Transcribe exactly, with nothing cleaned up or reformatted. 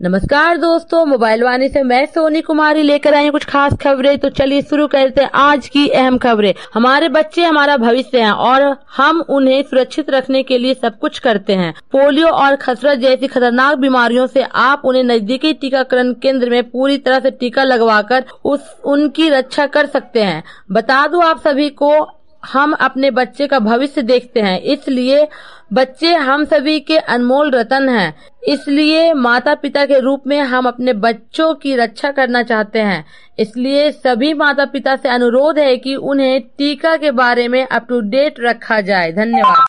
नमस्कार दोस्तों, मोबाइल वाणी से मैं सोनी कुमारी लेकर आई हूँ कुछ खास खबरें। तो चलिए शुरू करते हैं आज की अहम खबरें। हमारे बच्चे हमारा भविष्य हैं और हम उन्हें सुरक्षित रखने के लिए सब कुछ करते हैं। पोलियो और खसरा जैसी खतरनाक बीमारियों से आप उन्हें नजदीकी टीकाकरण केंद्र में पूरी तरह से टीका लगवाकर उस उनकी रक्षा कर सकते हैं। बता दूं आप सभी को, हम अपने बच्चे का भविष्य देखते हैं, इसलिए बच्चे हम सभी के अनमोल रतन हैं। इसलिए माता पिता के रूप में हम अपने बच्चों की रक्षा करना चाहते हैं। इसलिए सभी माता पिता से अनुरोध है कि उन्हें टीका के बारे में अप टू डेट रखा जाए। धन्यवाद।